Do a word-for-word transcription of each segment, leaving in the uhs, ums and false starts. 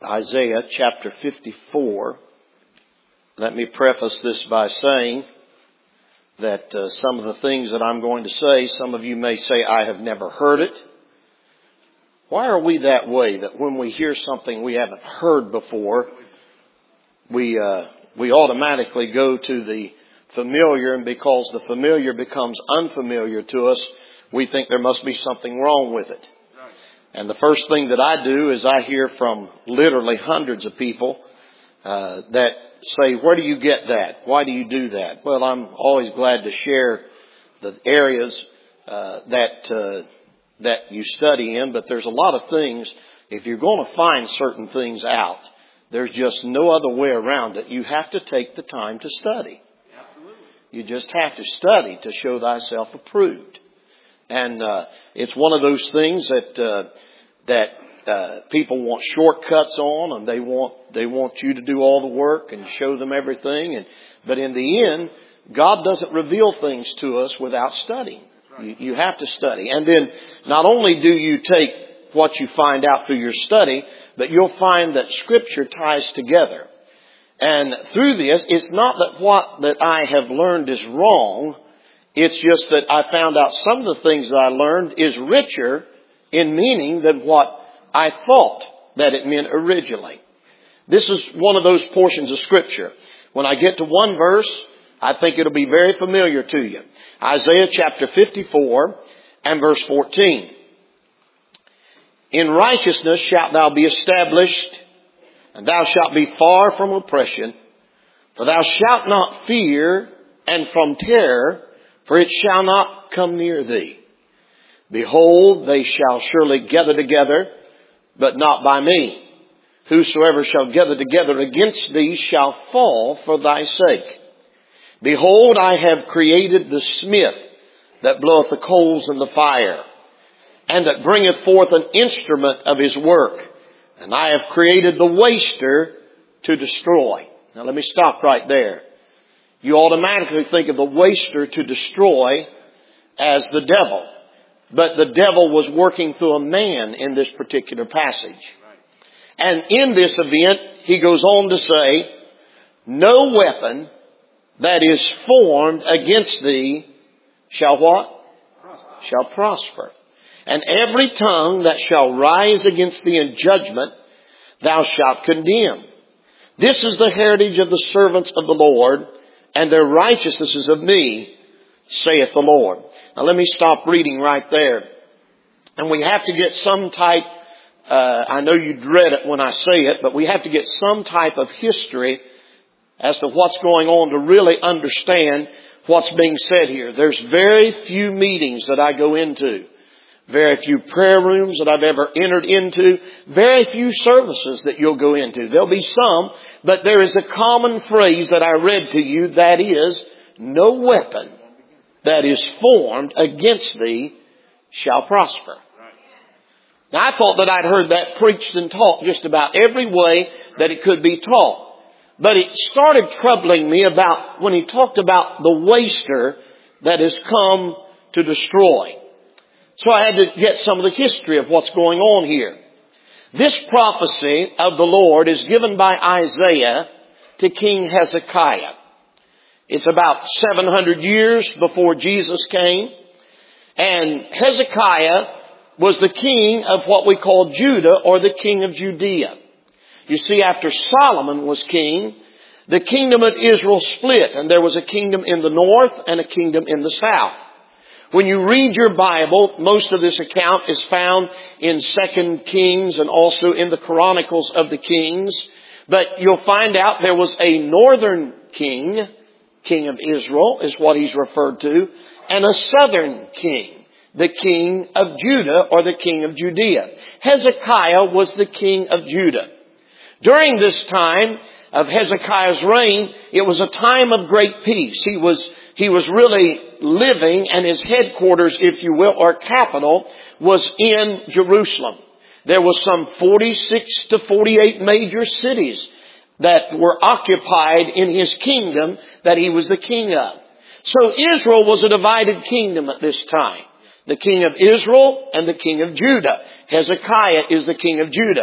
Isaiah chapter fifty-four. Let me preface this by saying that uh, some of the things that I'm going to say, some of you may say, I have never heard it. Why are we that way, that when we hear something we haven't heard before, we uh, we automatically go to the familiar, and because the familiar becomes unfamiliar to us, we think there must be something wrong with it. And the first thing that I do is I hear from literally hundreds of people uh, that say, where do you get that? Why do you do that? Well, I'm always glad to share the areas uh, that uh, that you study in, but there's a lot of things. If you're going to find certain things out, there's just no other way around it. You have to take the time to study. Absolutely. You just have to study to show thyself approved. And uh, it's one of those things that uh, that uh, people want shortcuts on, and they want they want you to do all the work and show them everything. And but in the end, God doesn't reveal things to us without studying. You, you have to study, and then not only do you take what you find out through your study, but you'll find that Scripture ties together. And through this, it's not that what that I have learned is wrong. It's just that I found out some of the things that I learned is richer in meaning than what I thought that it meant originally. This is one of those portions of Scripture. When I get to one verse, I think it'll be very familiar to you. Isaiah chapter fifty-four and verse fourteen. In righteousness shalt thou be established, and thou shalt be far from oppression, for thou shalt not fear, and from terror, for it shall not come near thee. Behold, they shall surely gather together, but not by me. Whosoever shall gather together against thee shall fall for thy sake. Behold, I have created the smith that bloweth the coals in the fire, and that bringeth forth an instrument of his work. And I have created the waster to destroy. Now let me stop right there. You automatically think of the waster to destroy as the devil. But the devil was working through a man in this particular passage. And in this event, he goes on to say, no weapon that is formed against thee shall what? Shall prosper. And every tongue that shall rise against thee in judgment, thou shalt condemn. This is the heritage of the servants of the Lord, and their righteousness is of me, saith the Lord. Now let me stop reading right there. And we have to get some type, uh, I know you dread it when I say it, but we have to get some type of history as to what's going on to really understand what's being said here. There's very few meetings that I go into. Very few prayer rooms that I've ever entered into. Very few services that you'll go into. There'll be some, but there is a common phrase that I read to you, that is, no weapon that is formed against thee shall prosper. Now I thought that I'd heard that preached and taught just about every way that it could be taught. But it started troubling me about when he talked about the waster that has come to destroy. So I had to get some of the history of what's going on here. This prophecy of the Lord is given by Isaiah to King Hezekiah. It's about seven hundred years before Jesus came. And Hezekiah was the king of what we call Judah, or the king of Judea. You see, after Solomon was king, the kingdom of Israel split, and there was a kingdom in the north and a kingdom in the south. When you read your Bible, most of this account is found in Second Kings and also in the Chronicles of the Kings. But you'll find out there was a northern king, king of Israel is what he's referred to, and a southern king, the king of Judah, or the king of Judea. Hezekiah was the king of Judah. During this time of Hezekiah's reign, it was a time of great peace. He was He was really living, and his headquarters, if you will, or capital, was in Jerusalem. There was some forty-six to forty-eight major cities that were occupied in his kingdom that he was the king of. So Israel was a divided kingdom at this time. The king of Israel and the king of Judah. Hezekiah is the king of Judah.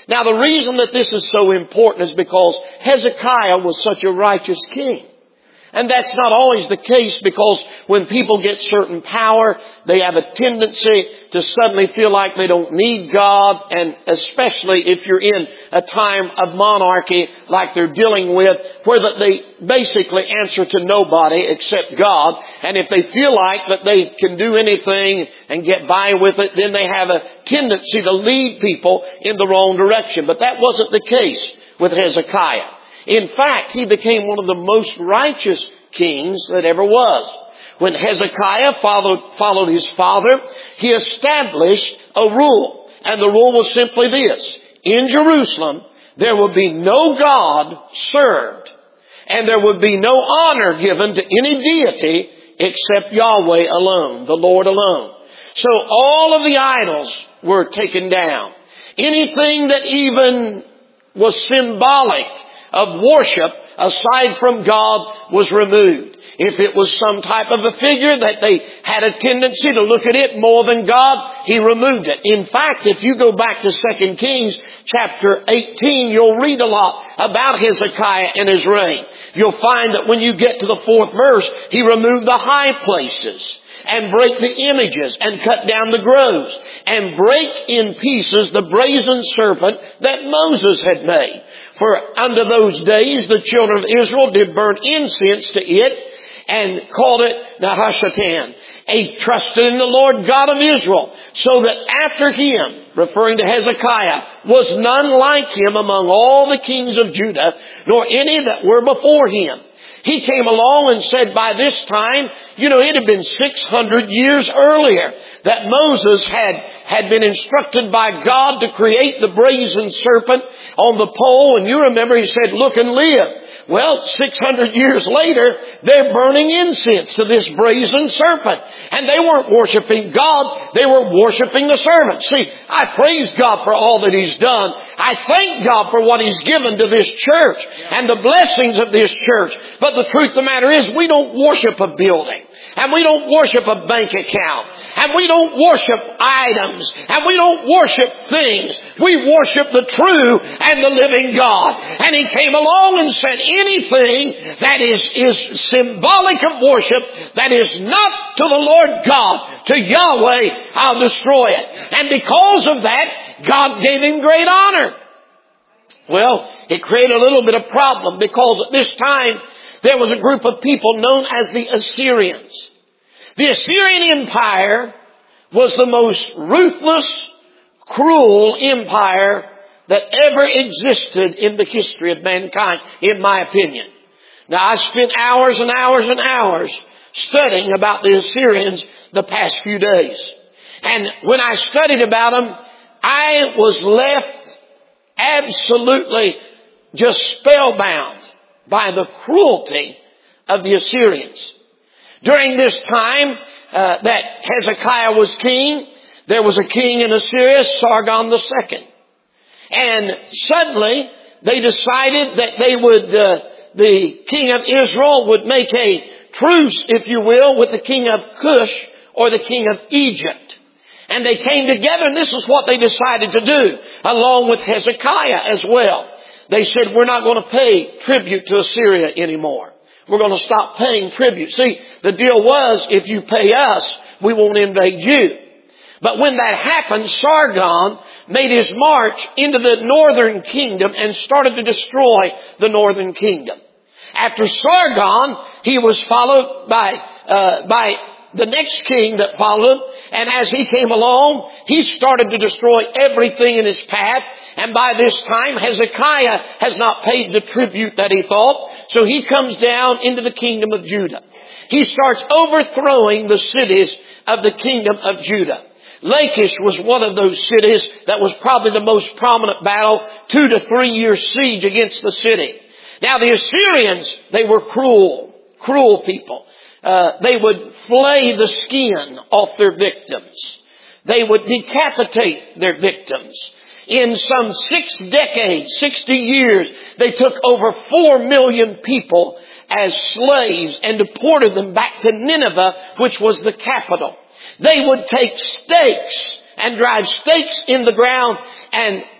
Now the reason that this is so important is because Hezekiah was such a righteous king. And that's not always the case, because when people get certain power, they have a tendency to suddenly feel like they don't need God. And especially if you're in a time of monarchy like they're dealing with, where that they basically answer to nobody except God. And if they feel like that they can do anything and get by with it, then they have a tendency to lead people in the wrong direction. But that wasn't the case with Hezekiah. In fact, he became one of the most righteous kings that ever was. When Hezekiah followed, followed his father, he established a rule. And the rule was simply this: in Jerusalem, there would be no God served, and there would be no honor given to any deity except Yahweh alone, the Lord alone. So all of the idols were taken down. Anything that even was symbolic of worship aside from God was removed. If it was some type of a figure that they had a tendency to look at it more than God, he removed it. In fact, if you go back to Second Kings chapter eighteen, you'll read a lot about Hezekiah and his reign. You'll find that when you get to the fourth verse, he removed the high places and break the images and cut down the groves and break in pieces the brazen serpent that Moses had made. For under those days the children of Israel did burn incense to it and called it Nehushtan. They trusted in the Lord God of Israel, so that after him, referring to Hezekiah, was none like him among all the kings of Judah, nor any that were before him. He came along and said by this time, you know, it had been six hundred years earlier that Moses had, had been instructed by God to create the brazen serpent on the pole. And you remember he said, look and live. Well, six hundred years later, they're burning incense to this brazen serpent. And they weren't worshiping God, they were worshiping the serpent. See, I praise God for all that He's done. I thank God for what He's given to this church and the blessings of this church. But the truth of the matter is, we don't worship a building. And we don't worship a bank account. And we don't worship items. And we don't worship things. We worship the true and the living God. And He came along and said, anything that is, is symbolic of worship, that is not to the Lord God, to Yahweh, I'll destroy it. And because of that, God gave him great honor. Well, it created a little bit of problem, because at this time, there was a group of people known as the Assyrians. The Assyrian Empire was the most ruthless, cruel empire that ever existed in the history of mankind, in my opinion. Now, I spent hours and hours and hours studying about the Assyrians the past few days. And when I studied about them, I was left absolutely just spellbound by the cruelty of the Assyrians. During this time uh, that Hezekiah was king, there was a king in Assyria, Sargon the Second. And suddenly they decided that they would, uh, the king of Israel would make a truce, if you will, with the king of Cush or the king of Egypt. And they came together, and this is what they decided to do, along with Hezekiah as well. They said, we're not going to pay tribute to Assyria anymore. We're going to stop paying tribute. See, the deal was, if you pay us, we won't invade you. But when that happened, Sargon made his march into the northern kingdom and started to destroy the northern kingdom. After Sargon, he was followed by, uh, by the next king that followed him. And as he came along, he started to destroy everything in his path. And by this time, Hezekiah has not paid the tribute that he thought. So he comes down into the kingdom of Judah. He starts overthrowing the cities of the kingdom of Judah. Lachish was one of those cities that was probably the most prominent battle, two to three year siege against the city. Now the Assyrians, they were cruel, cruel people. Uh, they would flay the skin off their victims. They would decapitate their victims. In some six decades, sixty years, they took over four million people as slaves and deported them back to Nineveh, which was the capital. They would take stakes and drive stakes in the ground and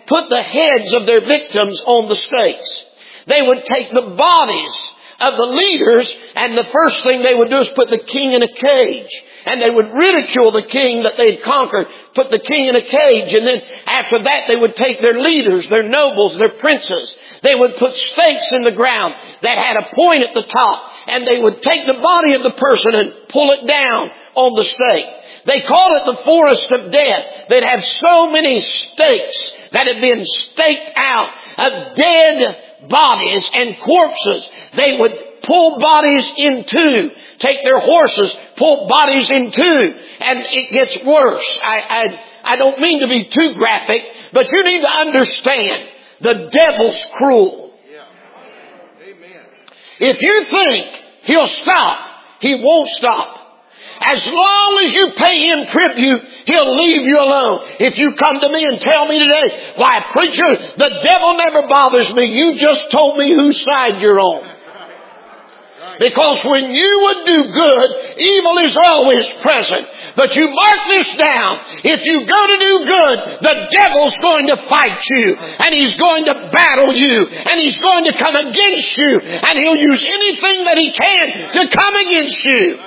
put the heads of their victims on the stakes. They would take the bodies of the leaders, and the first thing they would do is put the king in a cage. And they would ridicule the king that they'd conquered, put the king in a cage, and then after that they would take their leaders, their nobles, their princes. They would put stakes in the ground that had a point at the top, and they would take the body of the person and pull it down on the stake. They called it the forest of death. They'd have so many stakes that had been staked out of dead bodies and corpses. They would pull bodies in two, take their horses, pull bodies in two, and it gets worse. I, I, I don't mean to be too graphic, but you need to understand the devil's cruel. Yeah. Amen. If you think he'll stop, he won't stop. As long as you pay him tribute, he'll leave you alone. If you come to me and tell me today, why, preacher, the devil never bothers me. You just told me whose side you're on. Because when you would do good, evil is always present. But you mark this down. If you go to do good, the devil's going to fight you. And he's going to battle you. And he's going to come against you. And he'll use anything that he can to come against you.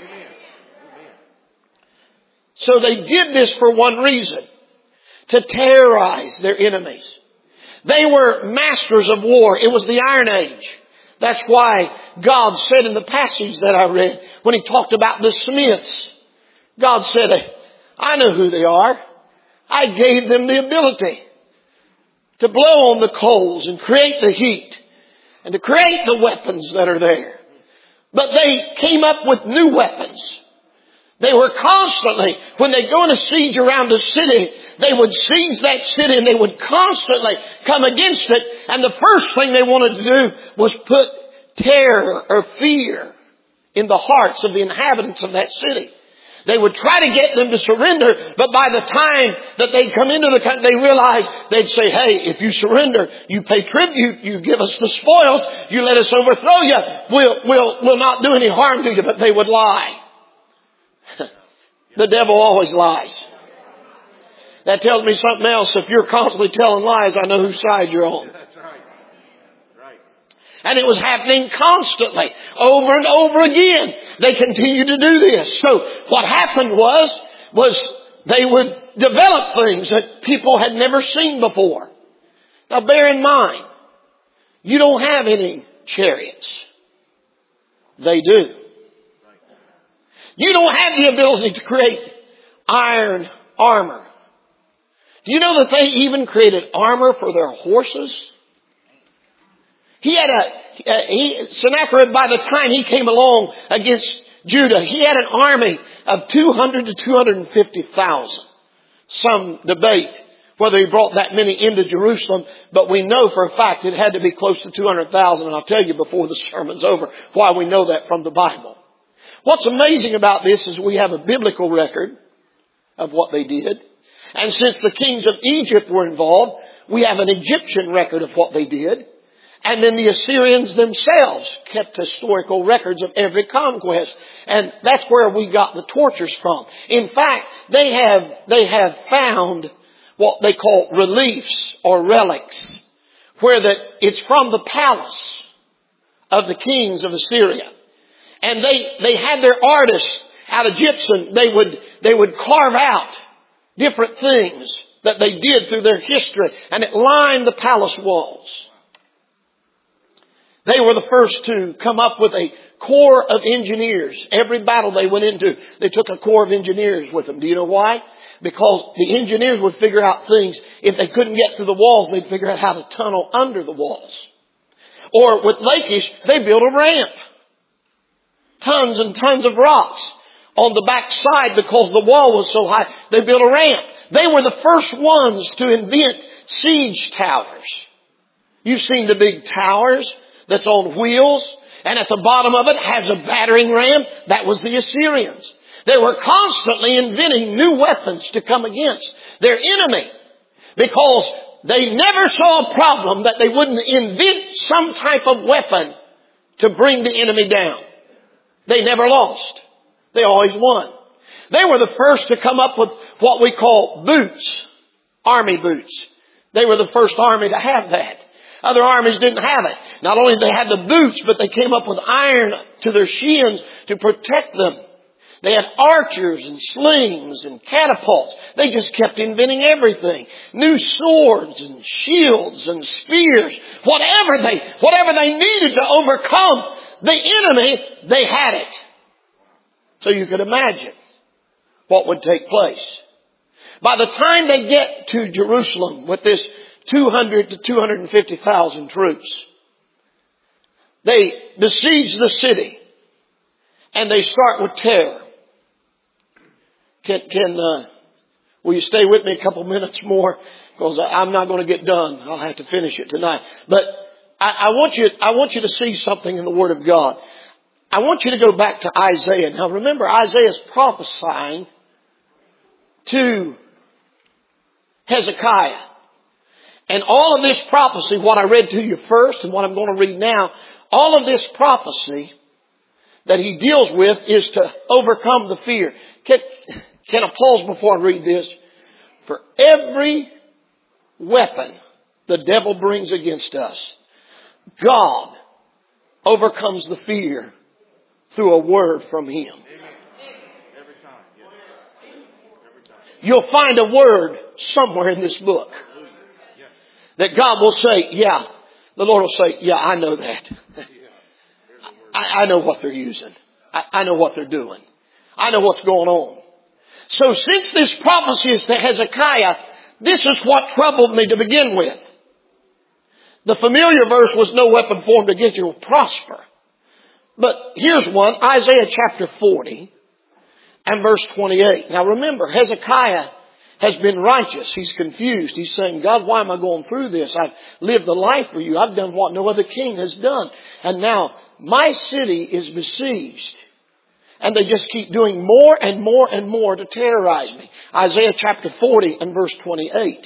So they did this for one reason. To terrorize their enemies. They were masters of war. It was the Iron Age. That's why God said in the passage that I read, when he talked about the smiths, God said, I know who they are. I gave them the ability to blow on the coals and create the heat and to create the weapons that are there. But they came up with new weapons. They were constantly, when they go in a siege around a city, they would siege that city and they would constantly come against it. And the first thing they wanted to do was put terror or fear in the hearts of the inhabitants of that city. They would try to get them to surrender, but by the time that they'd come into the country, they realized they'd say, hey, if you surrender, you pay tribute, you give us the spoils, you let us overthrow you, we'll, we'll, we'll not do any harm to you, but they would lie. The devil always lies. That tells me something else. If you're constantly telling lies, I know whose side you're on. That's right. Right. And it was happening constantly, over and over again. They continued to do this. So what happened was, was they would develop things that people had never seen before. Now bear in mind, you don't have any chariots. They do. You don't have the ability to create iron armor. Do you know that they even created armor for their horses? He had a, uh, he, Sennacherib, by the time he came along against Judah, he had an army of two hundred to two hundred fifty thousand. Some debate whether he brought that many into Jerusalem, but we know for a fact it had to be close to two hundred thousand, and I'll tell you before the sermon's over why we know that from the Bible. What's amazing about this is we have a biblical record of what they did. And since the kings of Egypt were involved, we have an Egyptian record of what they did. And then the Assyrians themselves kept historical records of every conquest. And that's where we got the tortures from. In fact, they have, they have found what they call reliefs or relics, where that it's from the palace of the kings of Assyria. And they, they had their artists out of gypsum. They would, they would carve out different things that they did through their history. And it lined the palace walls. They were the first to come up with a corps of engineers. Every battle they went into, they took a corps of engineers with them. Do you know why? Because the engineers would figure out things. If they couldn't get through the walls, they'd figure out how to tunnel under the walls. Or with Lachish, they built a ramp. Tons and tons of rocks on the back side because the wall was so high. They built a ramp. They were the first ones to invent siege towers. You've seen the big towers that's on wheels, and at the bottom of it has a battering ram. That was the Assyrians. They were constantly inventing new weapons to come against their enemy because they never saw a problem that they wouldn't invent some type of weapon to bring the enemy down. They never lost. They always won. They were the first to come up with what we call boots, army boots. They were the first army to have that. Other armies didn't have it. Not only did they have the boots, but they came up with iron to their shins to protect them. They had archers and slings and catapults. They just kept inventing everything. New swords and shields and spears. Whatever they, whatever they needed to overcome the enemy, they had it. So you could imagine what would take place. By the time they get to Jerusalem with this two hundred to two hundred fifty thousand troops, they besiege the city and they start with terror. Can, can uh, will you stay with me a couple minutes more? Because I'm not going to get done. I'll have to finish it tonight. But I, I want you, I want you to see something in the Word of God. I want you to go back to Isaiah. Now remember, Isaiah is prophesying to Hezekiah. And all of this prophecy, what I read to you first and what I'm going to read now, all of this prophecy that he deals with is to overcome the fear. Can, can I pause before I read this? For every weapon the devil brings against us, God overcomes the fear through a word from Him. You'll find a word somewhere in this book that God will say, yeah, the Lord will say, yeah, I know that. I, I know what they're using. I, I know what they're doing. I know what's going on. So since this prophecy is to Hezekiah, this is what troubled me to begin with. The familiar verse was, no weapon formed against you will prosper. But here's one, Isaiah chapter forty and verse twenty-eight. Now remember, Hezekiah has been righteous. He's confused. He's saying, God, why am I going through this? I've lived the life for you. I've done what no other king has done. And now my city is besieged. And they just keep doing more and more and more to terrorize me. Isaiah chapter forty and verse twenty-eight.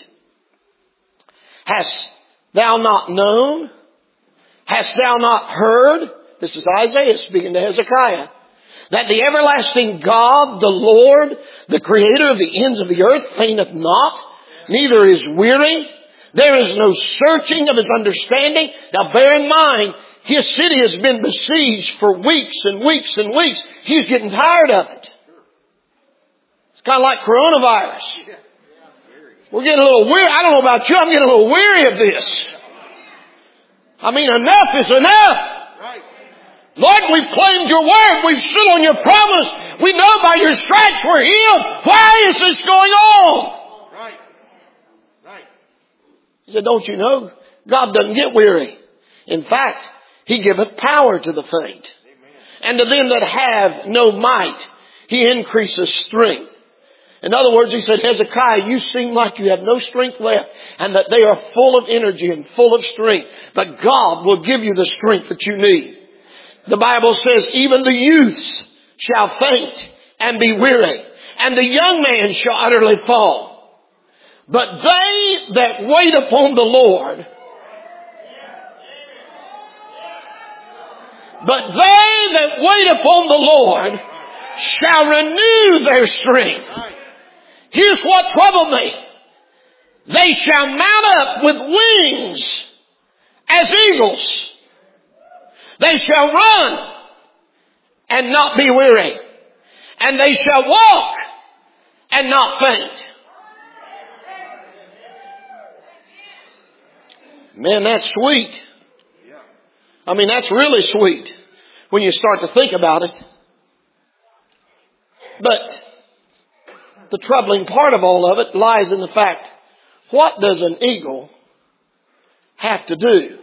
Hast thou not known? Hast thou not heard? This is Isaiah speaking to Hezekiah. That the everlasting God, the Lord, the creator of the ends of the earth, fainteth not, neither is weary. There is no searching of his understanding. Now bear in mind, his city has been besieged for weeks and weeks and weeks. He's getting tired of it. It's kind of like coronavirus. We're getting a little weary. I don't know about you, I'm getting a little weary of this. I mean, enough is enough. Lord, we've claimed your word. We've stood on your promise. We know by your stripes we're healed. Why is this going on? Right. Right. He said, don't you know? God doesn't get weary. In fact, He giveth power to the faint. Amen. And to them that have no might, He increases strength. In other words, He said, Hezekiah, you seem like you have no strength left and that they are full of energy and full of strength. But God will give you the strength that you need. The Bible says, even the youths shall faint and be weary, and the young man shall utterly fall. But they that wait upon the Lord, but they that wait upon the Lord shall renew their strength. Here's what troubled me. They shall mount up with wings as eagles. They shall run and not be weary. And they shall walk and not faint. Man, that's sweet. I mean, that's really sweet when you start to think about it. But the troubling part of all of it lies in the fact, what does an eagle have to do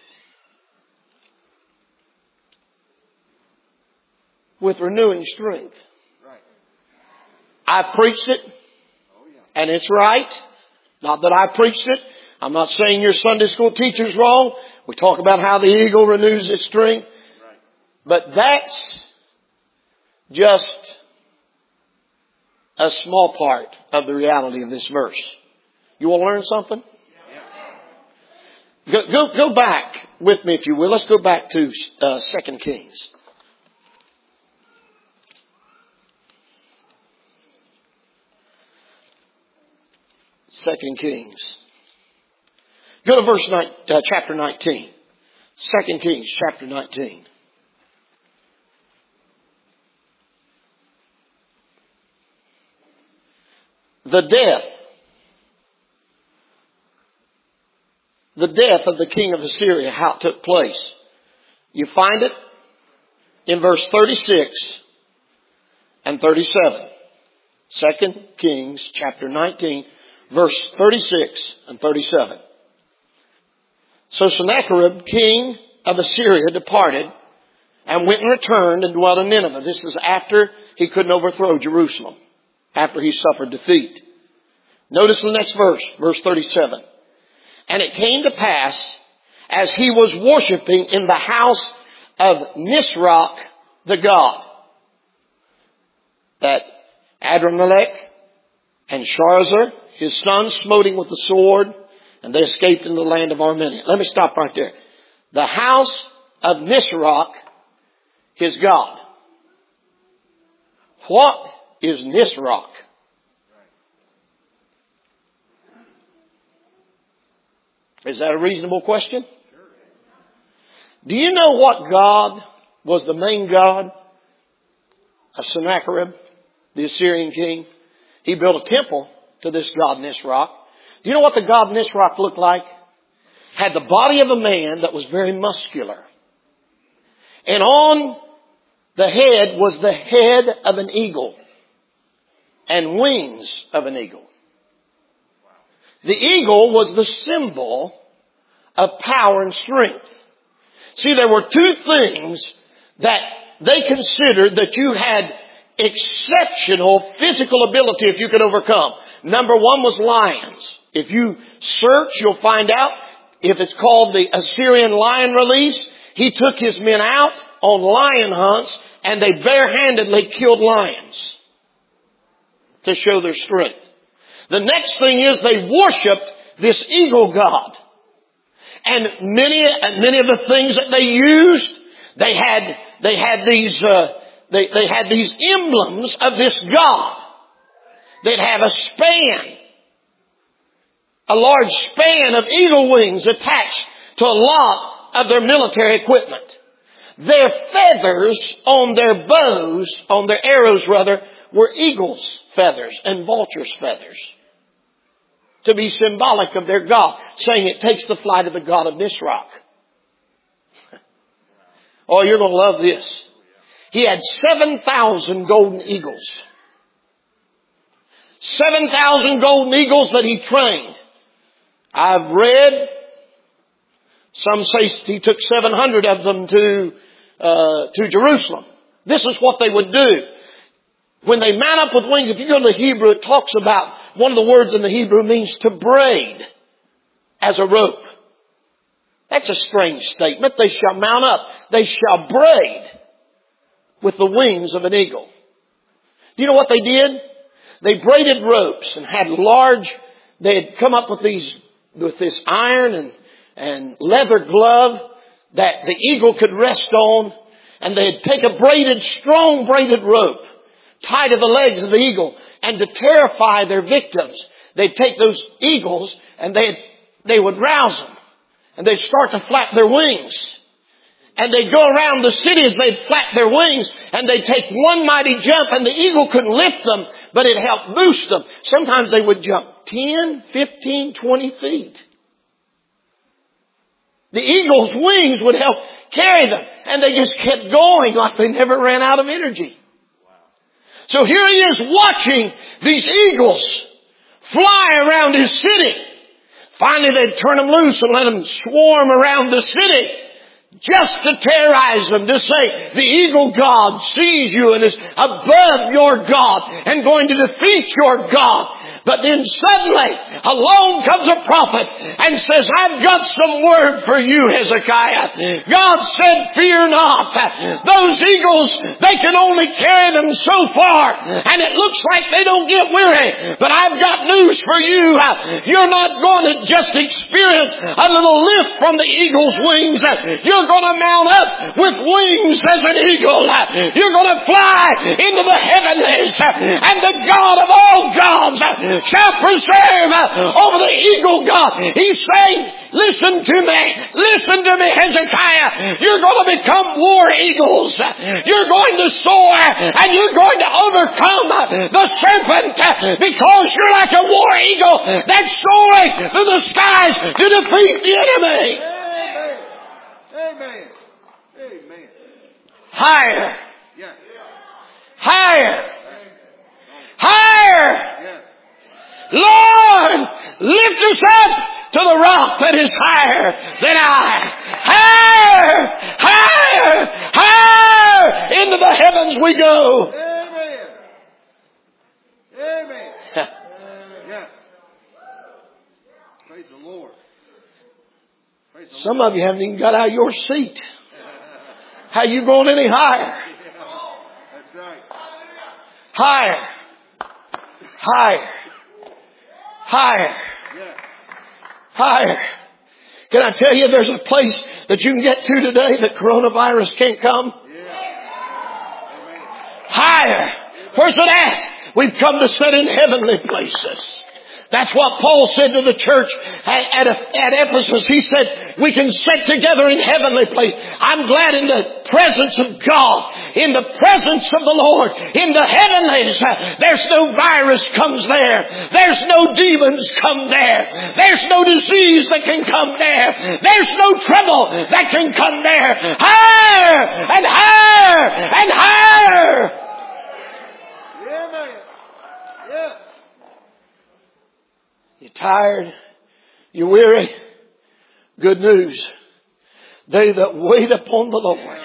with renewing strength? Right. I preached it, and it's right. Not that I preached it. I'm not saying your Sunday school teacher's wrong. We talk about how the eagle renews its strength. Right. But that's just a small part of the reality of this verse. You want to learn something? Yeah. Go, go, go back with me, if you will. Let's go back to uh, Second Kings. Second Kings. Go to verse nine, uh, chapter nineteen. Second Kings chapter nineteen. The death. The death of the king of Assyria, how it took place. You find it in verse thirty-six and thirty-seven. Second Kings chapter nineteen, verse thirty-six and thirty-seven. So Sennacherib, king of Assyria, departed and went and returned and dwelt in Nineveh. This is after he couldn't overthrow Jerusalem, after he suffered defeat. Notice the next verse, verse thirty-seven. And it came to pass, as he was worshiping in the house of Nisroch, the god, that Adrammelech and Sharezer, his sons, smote him with the sword, and they escaped in the land of Armenia. Let me stop right there. The house of Nisroch, his god. What is Nisroch? Is that a reasonable question? Do you know what god was the main god of Sennacherib, the Assyrian king? He built a temple to this god Nisroch. Do you know what the god Nisroch looked like? Had the body of a man that was very muscular. And on the head was the head of an eagle and wings of an eagle. The eagle was the symbol of power and strength. See, there were two things that they considered that you had exceptional physical ability if you could overcome. Number one was lions. If you search, you'll find out if it's called the Assyrian lion release. He took his men out on lion hunts and they barehandedly killed lions to show their strength. The next thing is they worshipped this eagle god. And many, many of the things that they used, they had, they had these, uh, they, they had these emblems of this god. They'd have a span, a large span of eagle wings attached to a lot of their military equipment. Their feathers on their bows, on their arrows rather, were eagles' feathers and vultures' feathers. To be symbolic of their God, saying it takes the flight of the god of Nisroch. Oh, you're going to love this. He had seven thousand golden eagles. seven thousand golden eagles that he trained. I've read, some say he took seven hundred of them to, uh, to Jerusalem. This is what they would do. When they mount up with wings, if you go to the Hebrew, it talks about, one of the words in the Hebrew means to braid as a rope. That's a strange statement. They shall mount up. They shall braid with the wings of an eagle. Do you know what they did? They braided ropes and had large, they had come up with these, with this iron and, and leather glove that the eagle could rest on. And they'd take a braided, strong braided rope, tie to the legs of the eagle, and to terrify their victims, they'd take those eagles and they they would rouse them, and they'd start to flap their wings, and they'd go around the city as they'd flap their wings, and they'd take one mighty jump, and the eagle couldn't lift them, but it helped boost them. Sometimes they would jump ten, fifteen, twenty feet. The eagle's wings would help carry them, and they just kept going like they never ran out of energy. So here he is watching these eagles fly around his city. Finally they'd turn them loose and let them swarm around the city just to terrorize them, to say the eagle god sees you and is above your God and going to defeat your God. But then suddenly along comes a prophet and says, I've got some word for you, Hezekiah. God said, fear not. Those eagles, they can only carry them so far, and it looks like they don't get weary. But I've got news for you. You're not going to just experience a little lift from the eagle's wings. You're going to mount up with wings as an eagle. You're going to fly into the heavenlies, and the God of all gods shall preserve over the eagle, God. He's saying, listen to me. Listen to me, Hezekiah. You're going to become war eagles. You're going to soar and you're going to overcome the serpent because you're like a war eagle that's soaring through the skies to defeat the enemy. Amen. Amen. Amen. Higher. Yes. Higher. Higher. Yes. Lord, lift us up to the rock that is higher than I. Higher, higher, higher into the heavens we go. Amen. Amen. Yes. Praise the Lord. Praise the Some Lord. of you haven't even got out of your seat. How you going any higher? That's right. Higher. Higher. Higher. Yes. Higher. Can I tell you there's a place that you can get to today that coronavirus can't come? Yeah. Amen. Higher. Where's it at? We've come to sit in heavenly places. That's what Paul said to the church at, at, at Ephesus. He said, we can sit together in heavenly places. I'm glad in the presence of God, in the presence of the Lord, in the heavenlies. There's no virus comes there. There's no demons come there. There's no disease that can come there. There's no trouble that can come there. Higher and higher and higher. Yeah, man. Yeah. You're tired? You're weary? Good news. They that wait upon the Lord.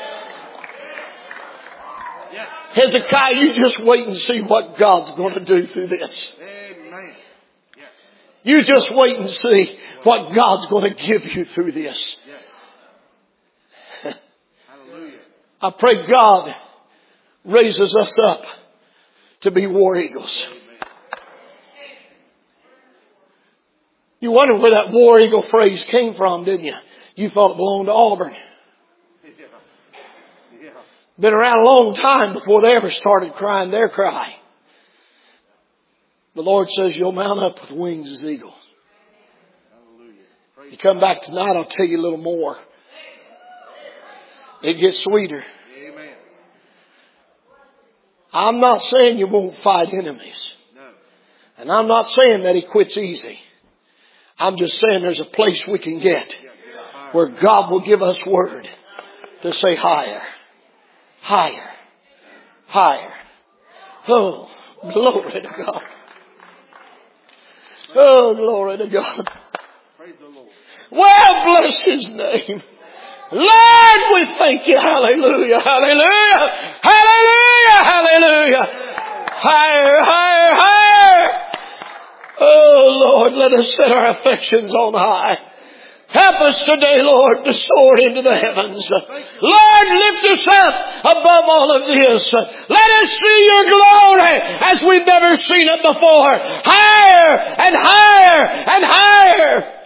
Yes. Hezekiah, you just wait and see what God's going to do through this. Amen. Yes. You just wait and see what God's going to give you through this. Yes. Hallelujah. I pray God raises us up to be war eagles. You wonder where that war eagle phrase came from, didn't you? You thought it belonged to Auburn. Yeah. Yeah. Been around a long time before they ever started crying their cry. The Lord says you'll mount up with wings as eagles. Hallelujah. Praise You come back tonight, I'll tell you a little more. It gets sweeter. Amen. I'm not saying you won't fight enemies. No. And I'm not saying that He quits easy. I'm just saying there's a place we can get where God will give us word to say higher, higher, higher. Oh, glory to God. Oh, glory to God. Praise the Lord. Well, bless His name. Lord, we thank you. Hallelujah, hallelujah, hallelujah, hallelujah. Higher, higher, higher. Oh, Lord, let us set our affections on high. Help us today, Lord, to soar into the heavens. Lord, lift us up above all of this. Let us see your glory as we've never seen it before. Higher and higher and higher.